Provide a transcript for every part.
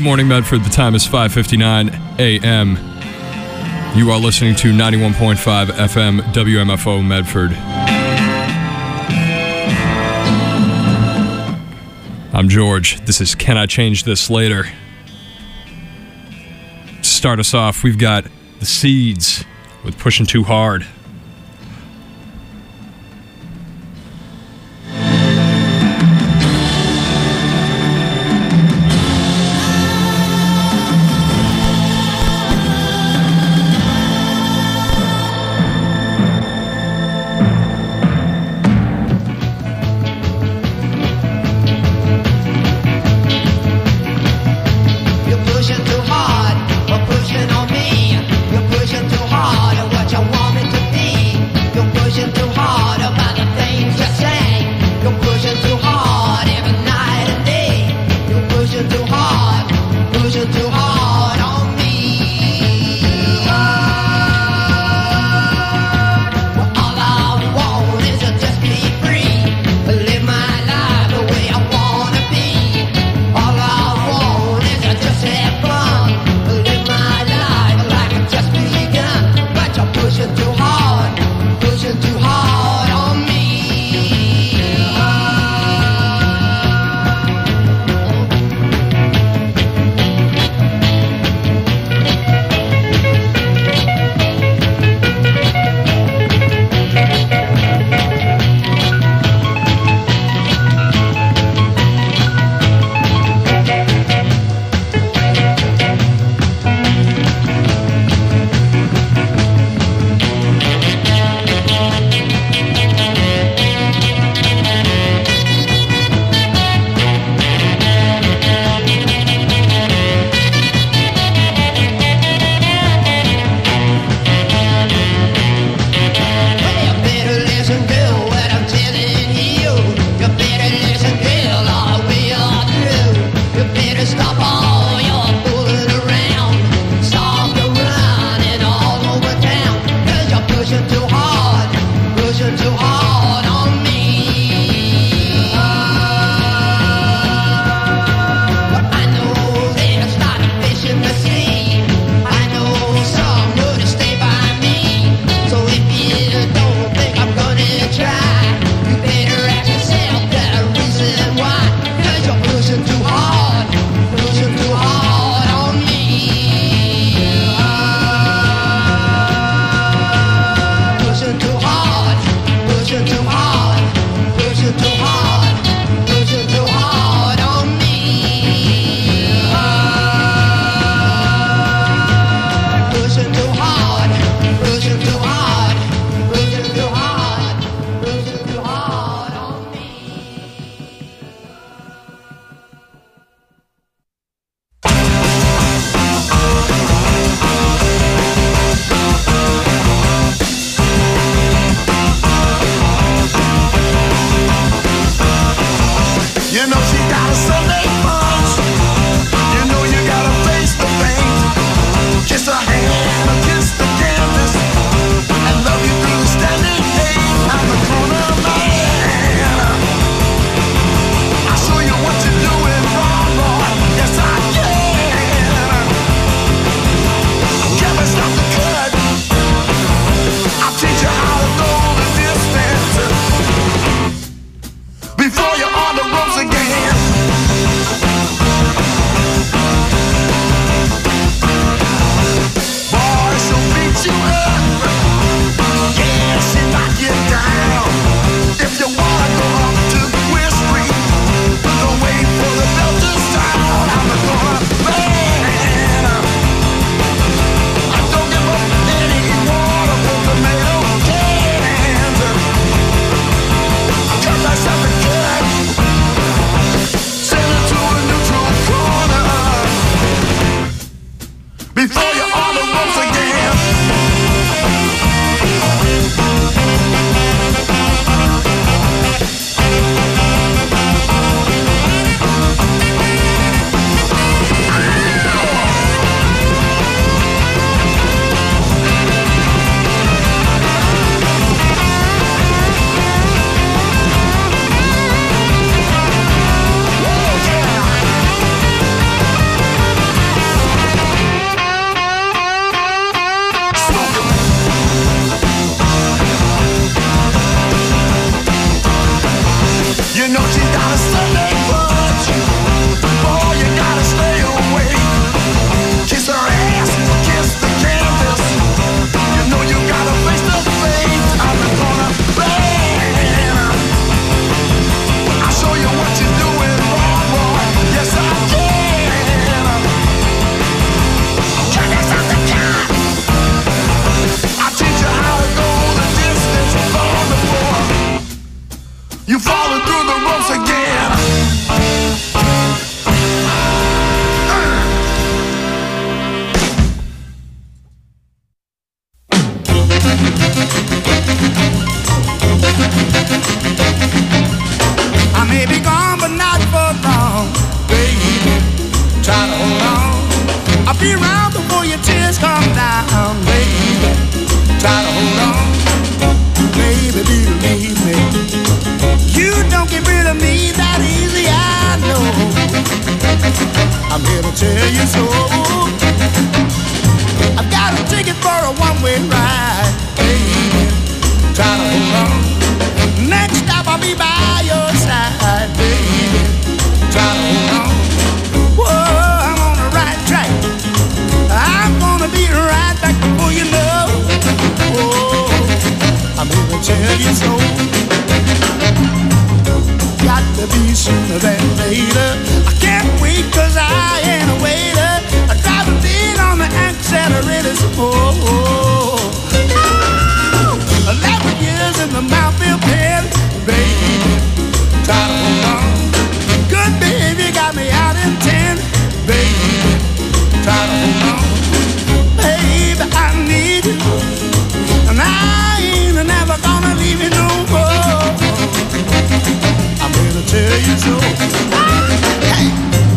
morning, Medford. The time is 5:59 a.m. You are listening to 91.5 FM WMFO Medford. I'm George. This is Can I Change This Later? To start us off, we've got The Seeds with Pushing Too Hard. Pushing on me, you're pushing too hard. What you want me to be? You falling through the ropes again. I may be gone, but not for long, baby. Try to hold on. I'll be around before your tears come down, baby. Try to hold on, baby, believe me. You don't get rid of me that easy, I know. I'm here to tell you so. I've got a ticket for a one-way ride, baby. Try to hold on. Next stop I'll be by your side, baby. Try to hold on. Whoa, I'm on the right track. I'm gonna be right back before you know. Whoa, I'm here to tell you so. Got to be sooner than later. I can't wait 'cause I ain't a waiter. I drive a beat on the accelerator some more. 11 years in the Mountfield pen, baby. Try to hold on. Good behavior got me out in 10, baby. Try to hold on. Baby, I need you, and I ain't never gonna leave you no more. I'm here to tell you so. Hey.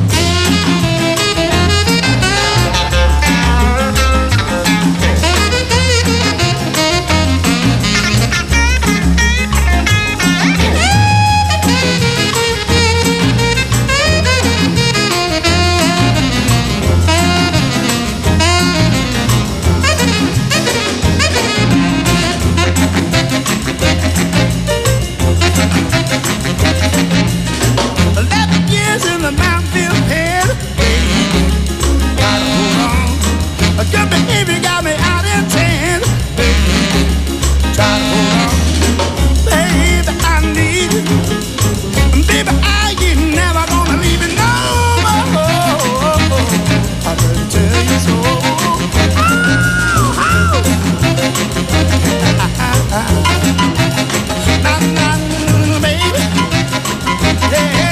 Good behavior got me out in 10, baby. Try to hold on. Baby, I need you. Baby, I ain't never gonna leave you no more. I can tell you so. Nah, baby. Yeah.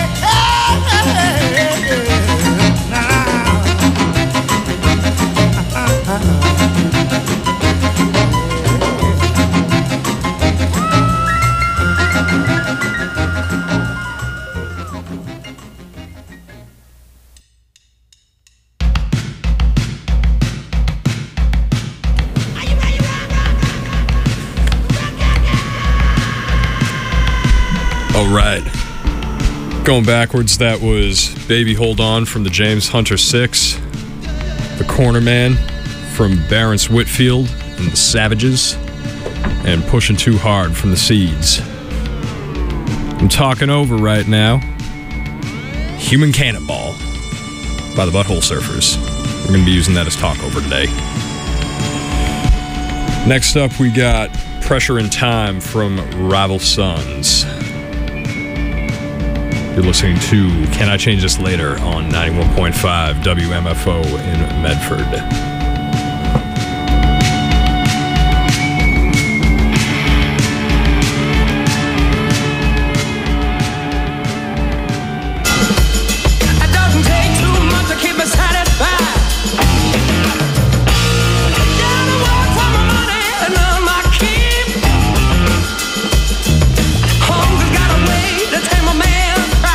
All right. Going backwards, that was Baby Hold On from the James Hunter 6, The Corner Man from Barrence Whitfield and the Savages, and Pushing Too Hard from the Seeds. I'm talking over right now Human Cannonball by the Butthole Surfers. We're going to be using that as talk over today. Next up, we got Pressure in Time from Rival Sons. You're listening to Can I Change This Later on 91.5 WMFO in Medford.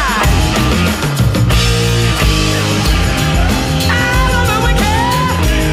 I love it, we care.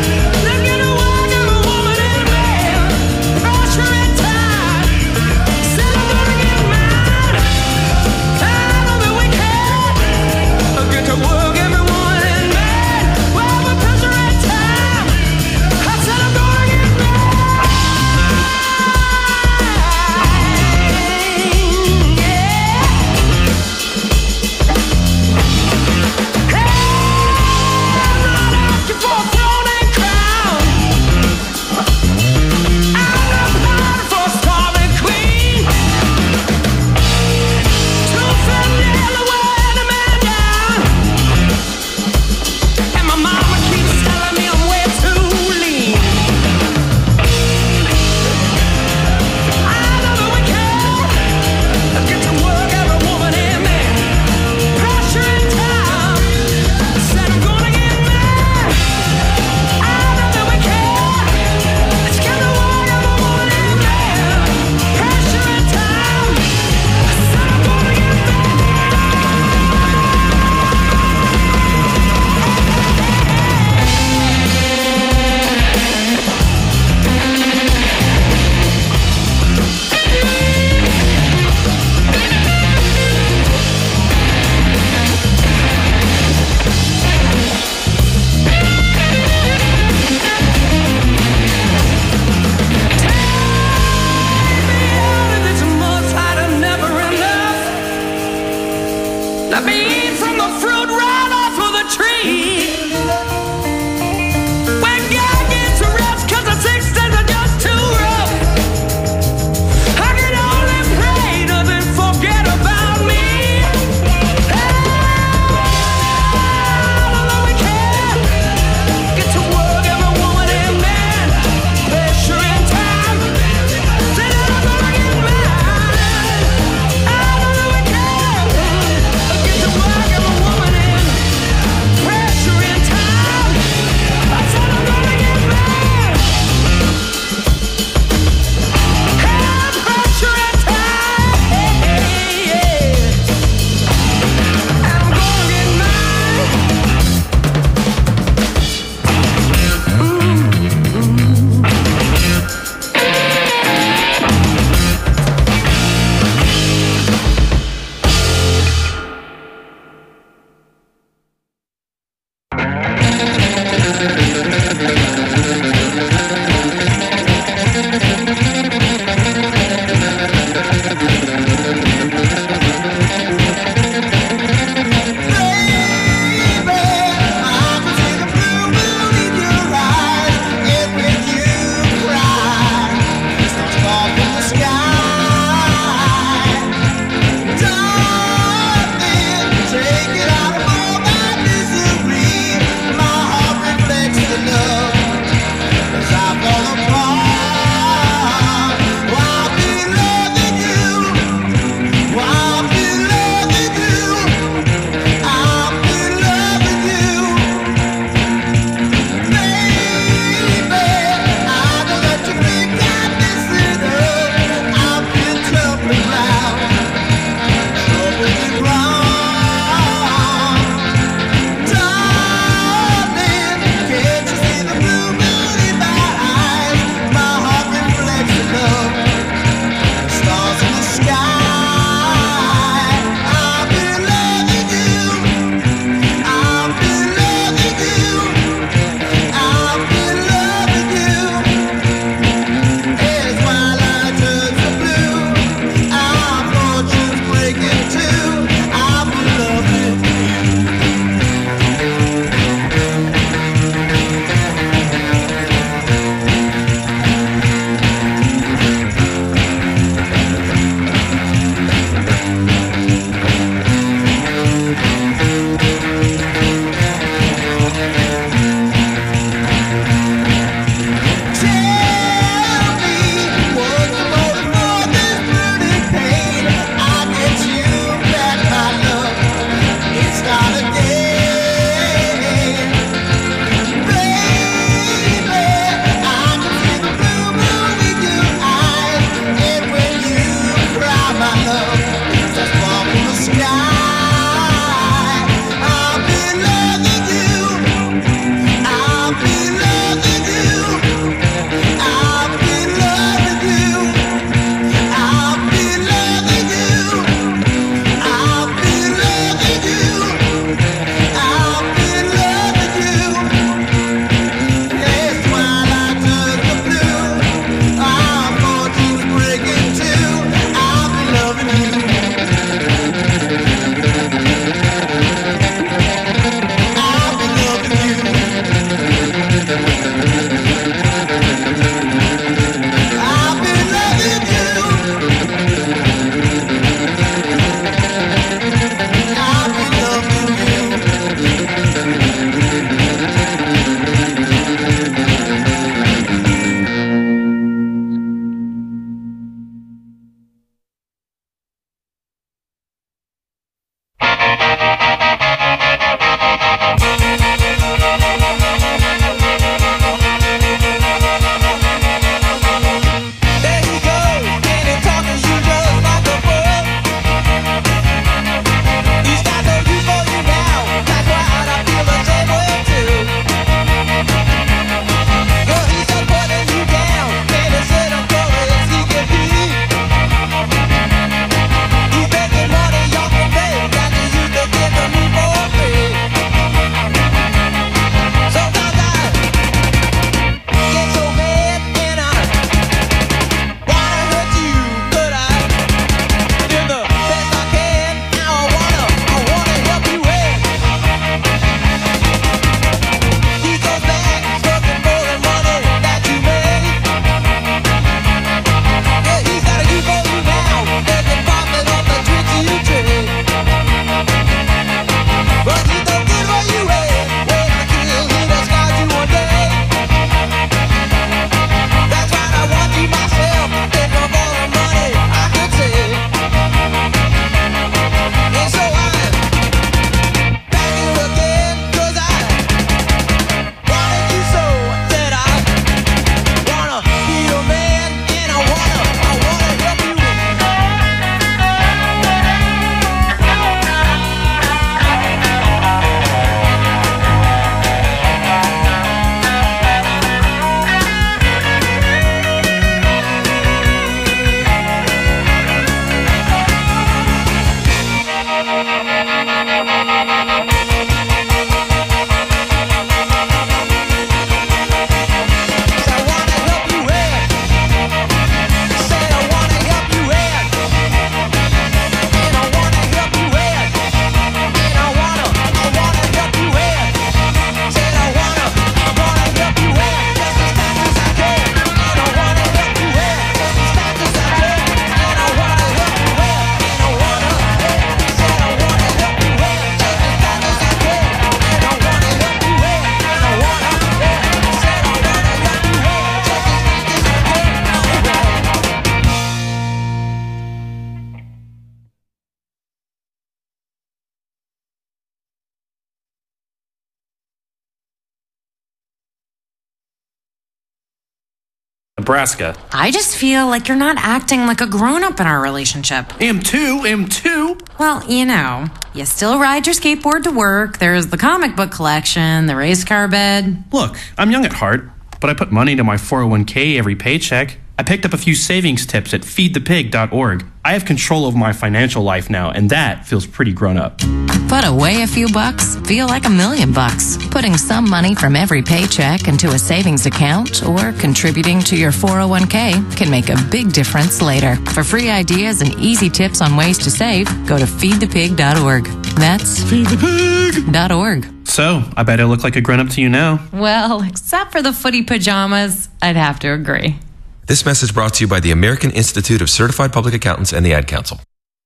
Nebraska. I just feel like you're not acting like a grown-up in our relationship. Am too. Well, you still ride your skateboard to work, there's the comic book collection, the race car bed. Look, I'm young at heart, but I put money into my 401k every paycheck. I picked up a few savings tips at feedthepig.org. I have control of my financial life now, and that feels pretty grown up. Put away a few bucks, feel like $1 million bucks. Putting some money from every paycheck into a savings account or contributing to your 401k can make a big difference later. For free ideas and easy tips on ways to save, go to feedthepig.org. That's feedthepig.org. So, I bet I look like a grown-up to you now. Well, except for the footy pajamas, I'd have to agree. This message brought to you by the American Institute of Certified Public Accountants and the Ad Council.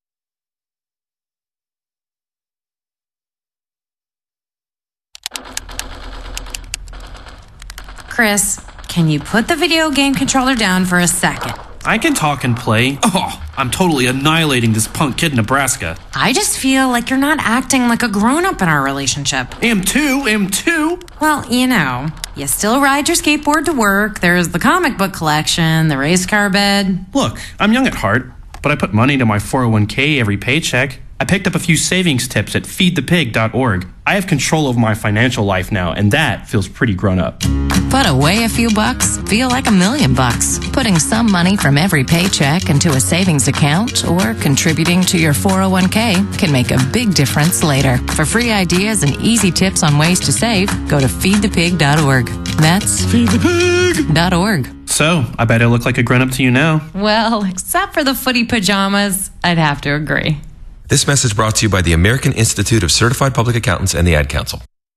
Chris, can you put the video game controller down for a second? I can talk and play. Oh, I'm totally annihilating this punk kid in Nebraska. I just feel like you're not acting like a grown-up in our relationship. Am too. Well, you still ride your skateboard to work, there's the comic book collection, the race car bed. Look, I'm young at heart, but I put money into my 401k every paycheck. I picked up a few savings tips at feedthepig.org. I have control of my financial life now, and that feels pretty grown up. Put away a few bucks, feel like $1 million bucks. Putting some money from every paycheck into a savings account or contributing to your 401k can make a big difference later. For free ideas and easy tips on ways to save, go to feedthepig.org. That's feedthepig.org. So, I bet I look like a grown-up to you now. Well, except for the footy pajamas, I'd have to agree. This message brought to you by the American Institute of Certified Public Accountants and the Ad Council.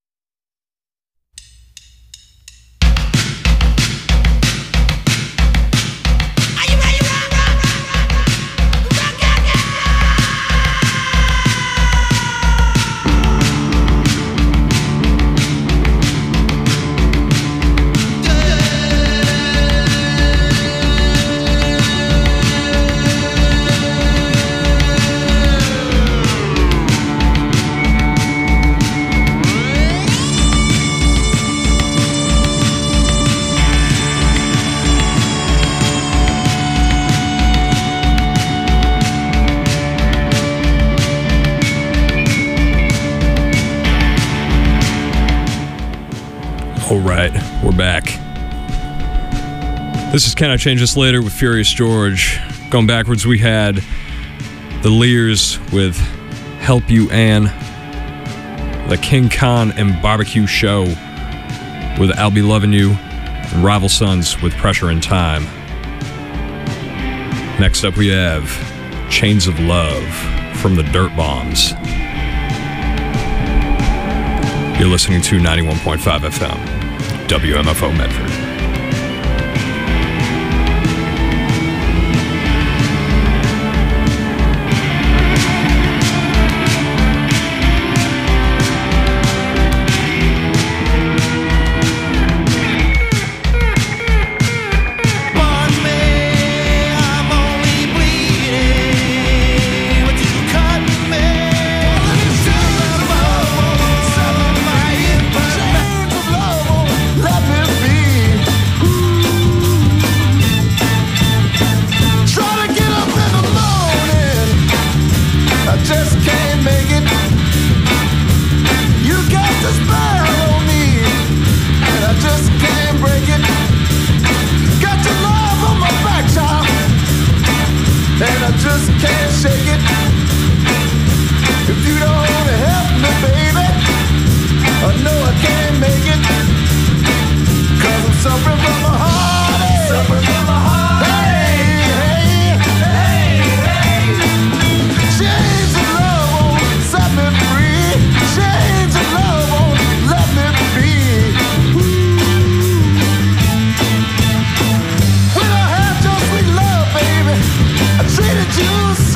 All right, we're back. This is Can I Change This Later with Furious George. Going backwards, we had the Lears with Help You Ann, the King Khan and Barbecue Show with I'll Be Loving You, and Rival Sons with Pressure in Time. Next up, we have Chains of Love from the Dirt Bombs. You're listening to 91.5 FM, WMFO Medford. Treated you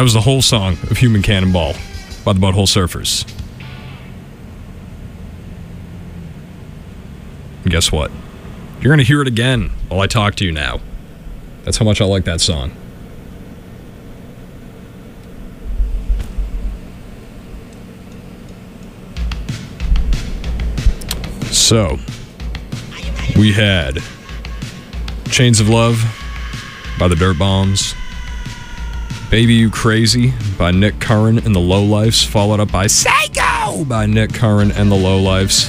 That was the whole song of Human Cannonball by the Butthole Surfers. And guess what? You're going to hear it again while I talk to you now. That's how much I like that song. So, we had Chains of Love by the Dirt Bombs, Baby You Crazy by Nick Curran and the Lowlifes, followed up by Psycho by Nick Curran and the Lowlifes.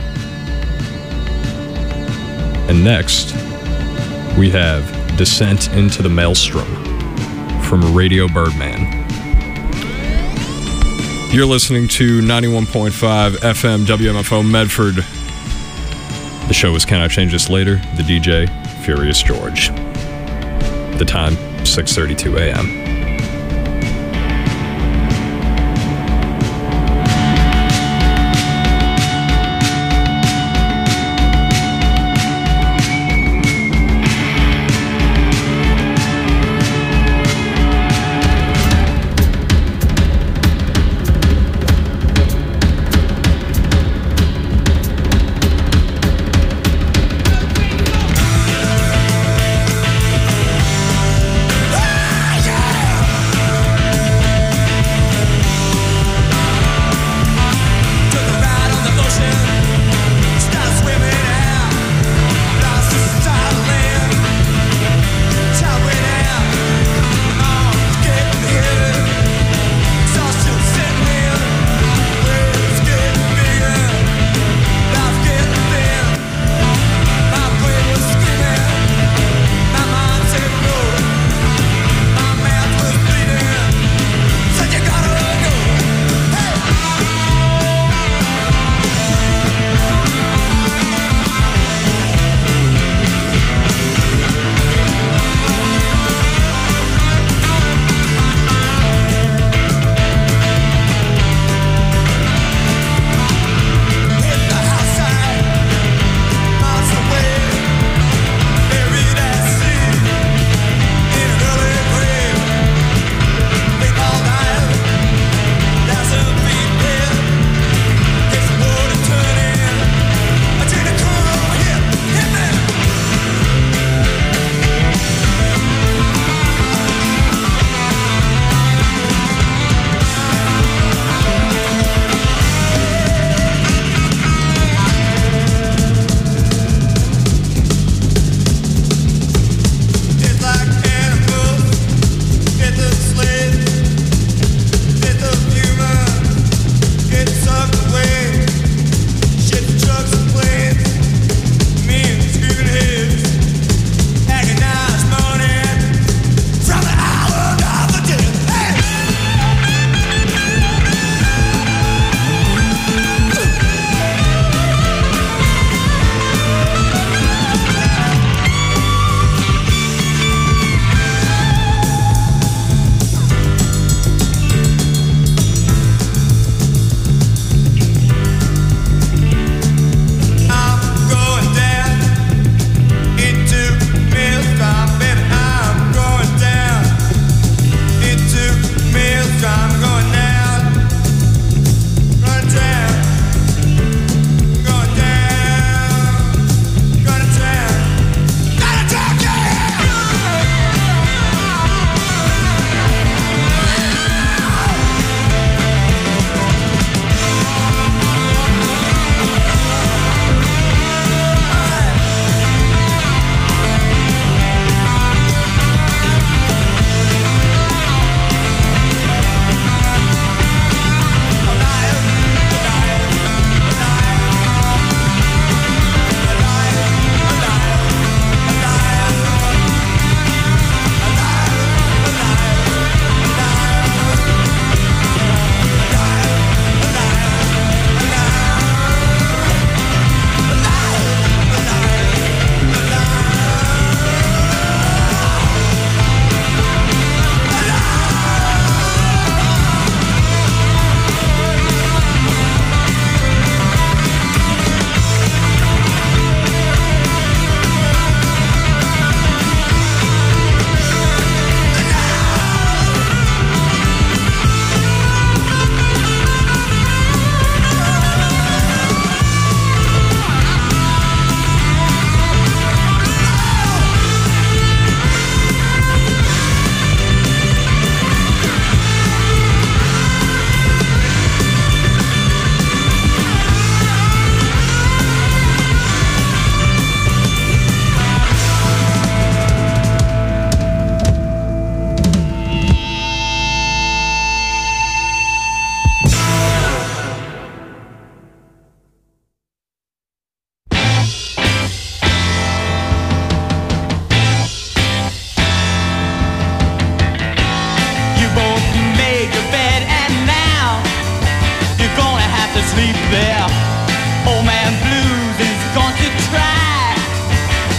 And next, we have Descent into the Maelstrom from Radio Birdman. You're listening to 91.5 FM WMFO Medford. The show is Can I Change This Later? The DJ, Furious George. The time, 6:32 a.m. Yeah!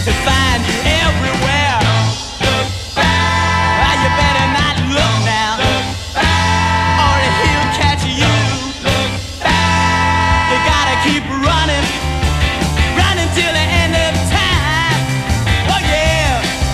He'll find you everywhere. Well, you better not look now, or he'll catch you. You gotta keep running, running till the end of time. Oh yeah.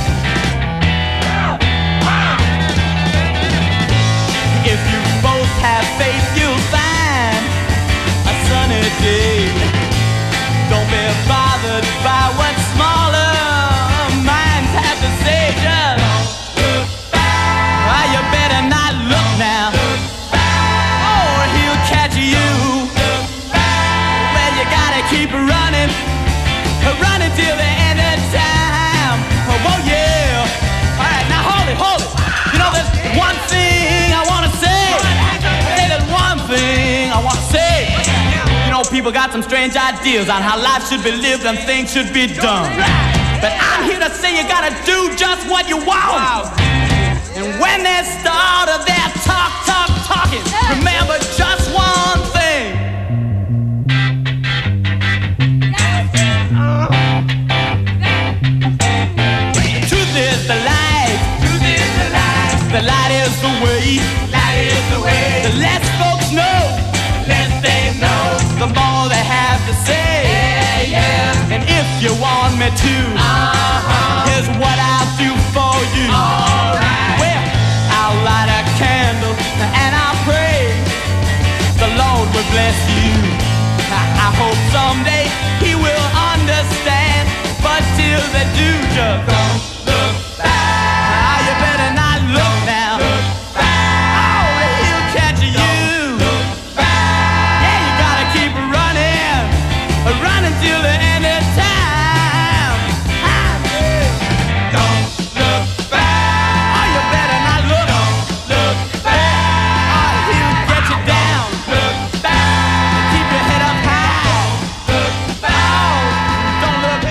If you both have faith, you'll find a sunny day. Don't be bothered by what smaller minds have to say. Just look back. Well, you better not look now, or he'll catch you. Well, you gotta keep running, running till the end of time. Oh yeah. All right, now hold it, hold it. You know, there's one thing I wanna say. Say there's one thing I wanna say. You know, people got some strange ideas on how life should be lived and things should be done. But I'm here to say you gotta do just what you want. And when they start their talking, remember just one thing. Truth is the light. Truth is the light. The light is the way. Light is the way. The less folks know, less they know, the more they have to say. Yeah, yeah. And if you want me to, here's what I'll do for you. Alright. Well, I'll light a candle and I'll pray the Lord will bless you. I hope someday He will understand, but till they do, just don't look back. You better not look now. Oh, he'll catch you. Yeah, you gotta keep running, running till the end of time. Don't look back. Oh, you better not look. Don't look back. Oh, he'll get you down. Look back. Keep your head up high. Look back. Oh, don't look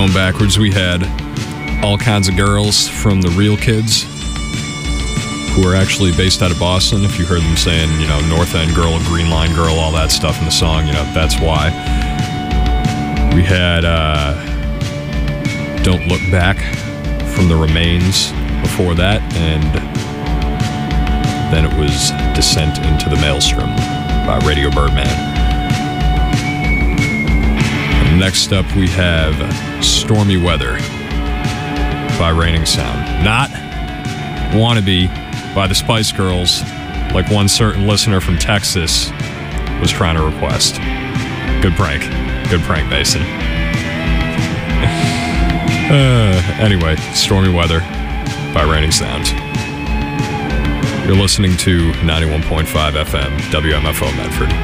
Going backwards, we had All Kinds of Girls from the Real Kids, who are actually based out of Boston. If you heard them saying, North End Girl, Green Line Girl, all that stuff in the song, that's why. We had Don't Look Back from the Remains before that, and then it was Descent into the Maelstrom by Radio Birdman. And next up, we have Stormy Weather by Raining Sound. Not Wannabe by the Spice Girls, like one certain listener from Texas was trying to request. Good prank, Mason. Anyway, Stormy Weather by Raining Sound. You're listening to 91.5 FM, WMFO Medford.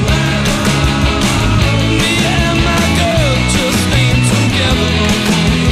Together.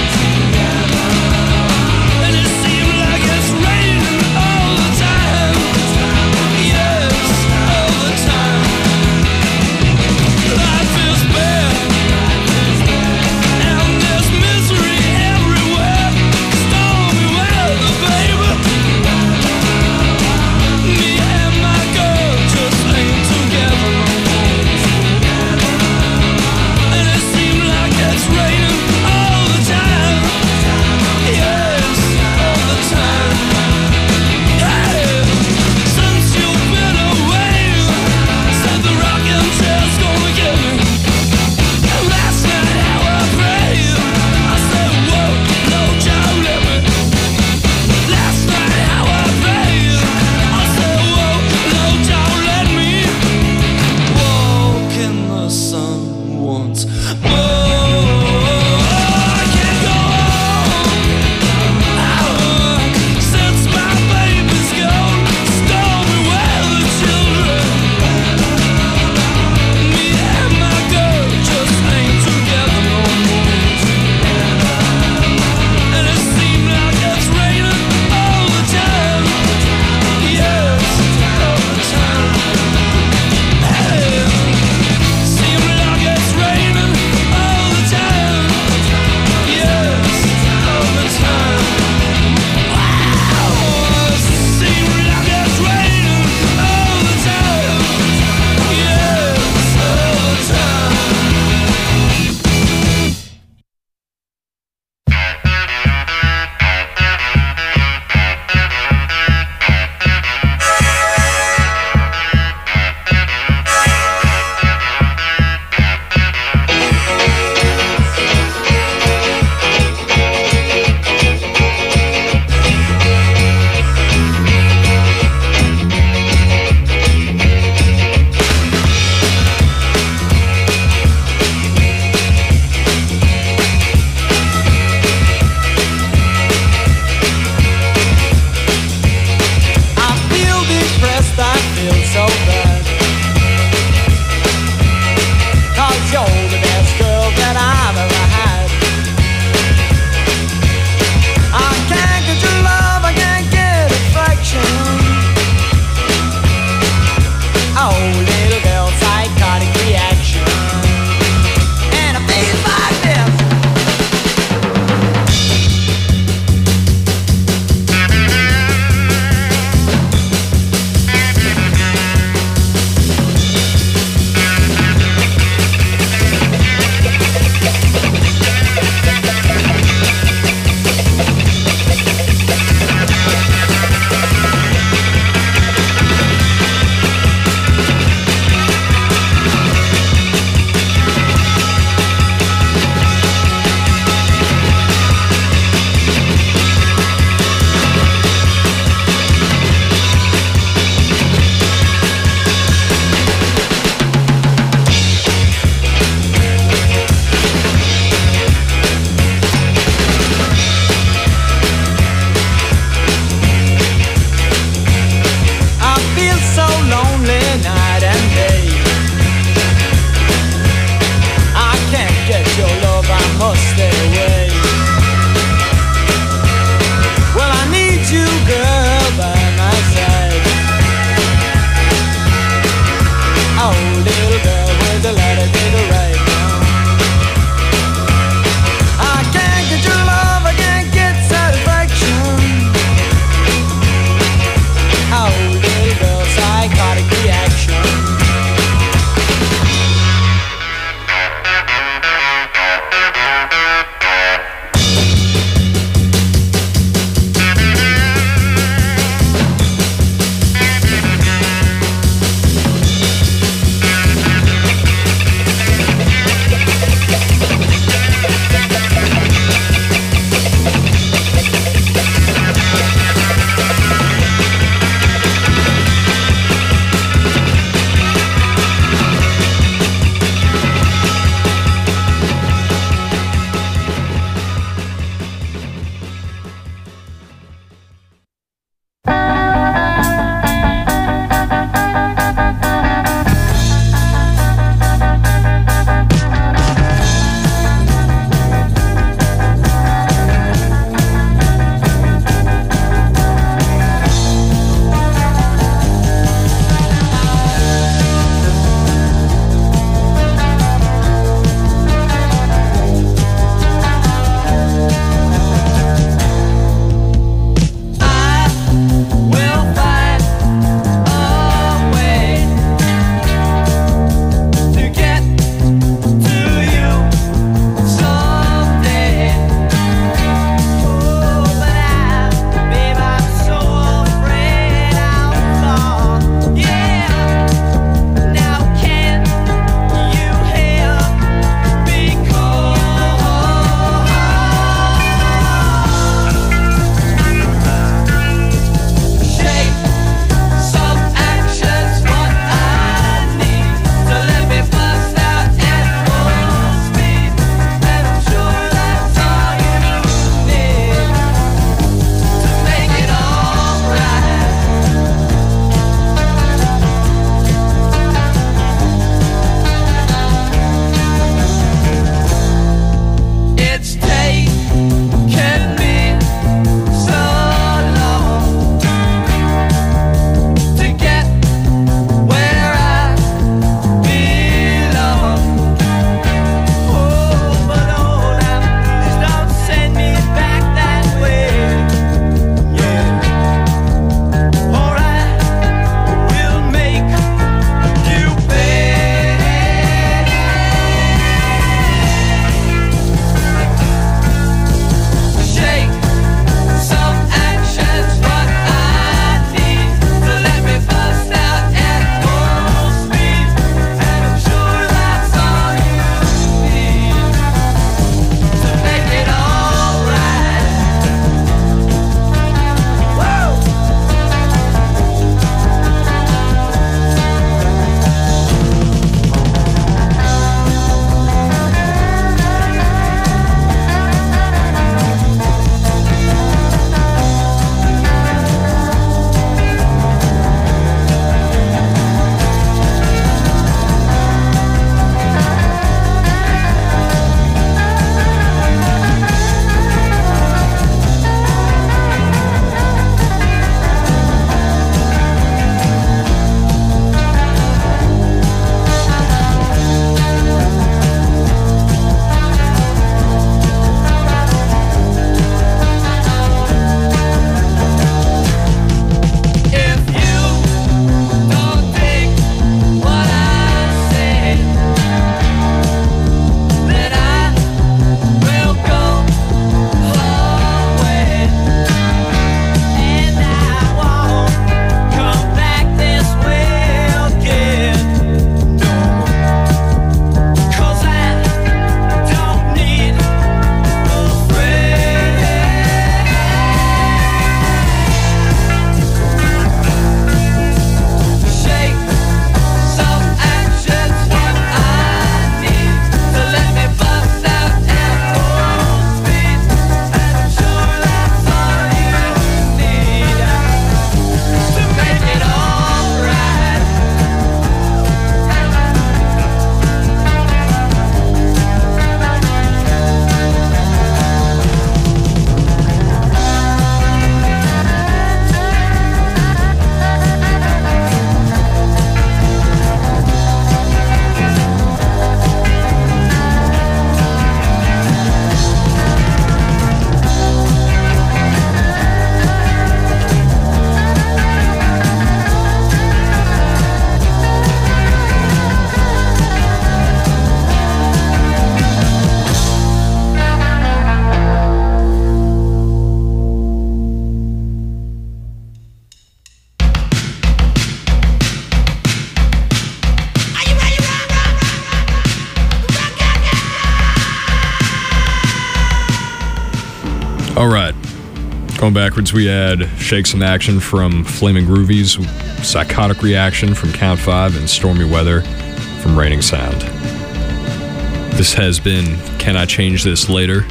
All right. Going backwards, we had Shake Some Action from Flaming Groovies, Psychotic Reaction from Count 5, and Stormy Weather from Raining Sound. This has been Can I Change This Later?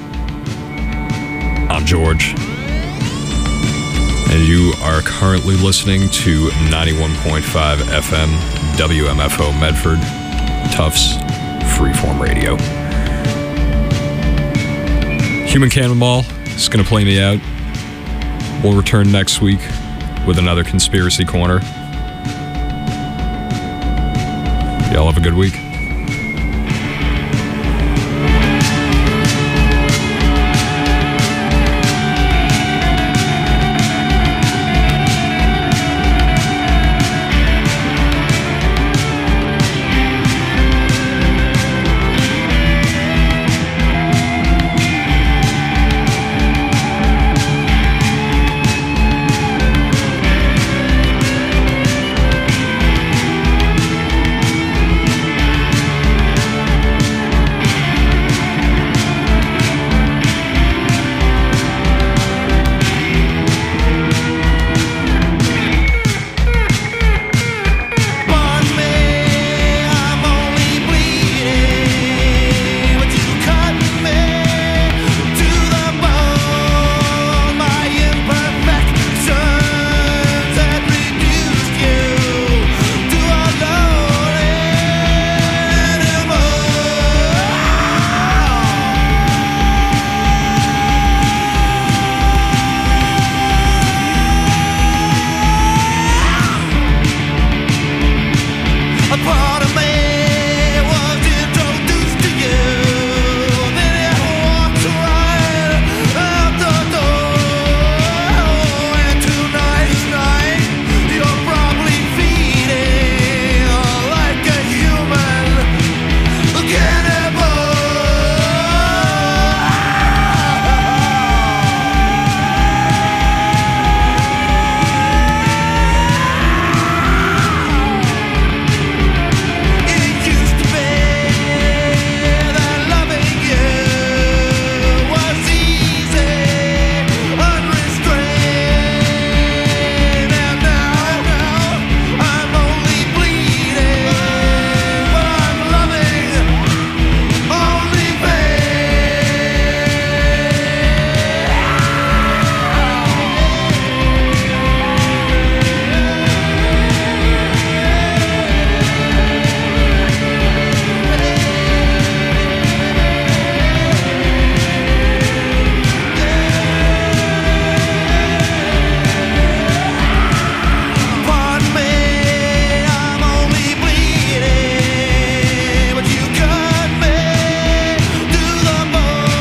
I'm George. And you are currently listening to 91.5 FM WMFO Medford, Tufts Freeform Radio. Human Cannonball is going to play me out. We'll return next week with another Conspiracy Corner. Y'all have a good week.